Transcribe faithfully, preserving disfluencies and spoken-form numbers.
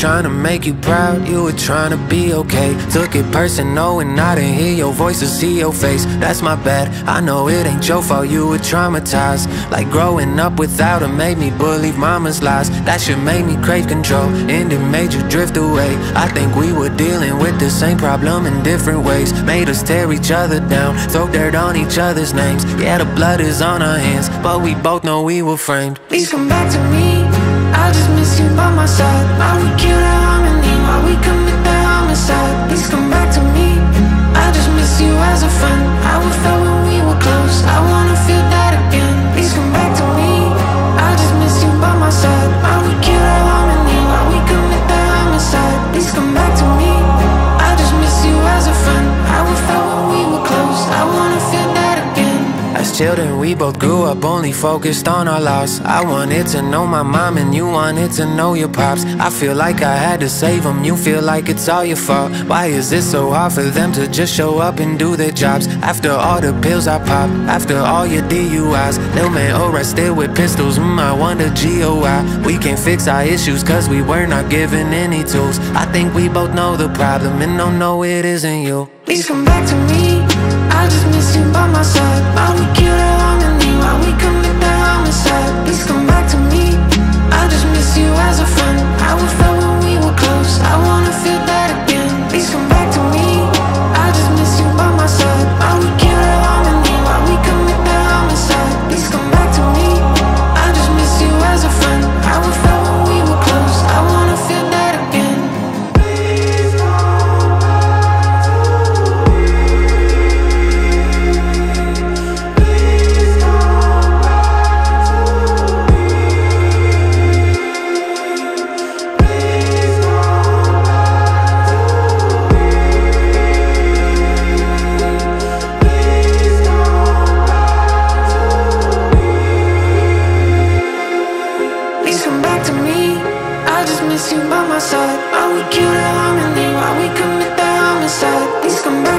trying to make you proud, you were trying to be okay. Took it personal and I didn't hear your voice or see your face. That's my bad, I know it ain't your fault, you were traumatized. Like growing up without her made me believe mama's lies. That shit made me crave control, and it made you drift away. I think we were dealing with the same problem in different ways. Made us tear each other down, throw dirt on each other's names. Yeah, the blood is on our hands, but we both know we were framed. Please come back to me, I just miss you by my side. Why we kill the harmony, why we commit the homicide? Please come back to me, I just miss you as a friend. How we felt when we were close, I wanna feel that again. Please come back to me, I just miss you by my side. Why we kill the harmony, why we commit the homicide? Please come back to me, I just miss you as a friend. How we felt when we were close, I wanna feel that again. As children, we both grew up only focused on our loss. I wanted to know my mom and you wanted to know your pops. I feel like I had to save them, you feel like it's all your fault. Why is it so hard for them to just show up and do their jobs? After all the pills I pop, after all your D U Is, little man arrested with pistols, mm, I wonder G O I. We can't fix our issues cause we were not given any tools. I think we both know the problem and don't know it isn't you. Please come back to me, I just miss you by my side. Why we kill the harmony, why we commit the homicide? Please come back to me, I just miss you as a friend. How we felt when we were close, I wanna feel that again. Please come back to me, I just miss you by my side. Why we kill the harmony, why we commit the homicide? Please come back to me, I just miss you as a friend. How we felt when we were close, I wanna feel that again. Miss you by my side. Why we kill the harmony, why we commit the homicide? Please come back.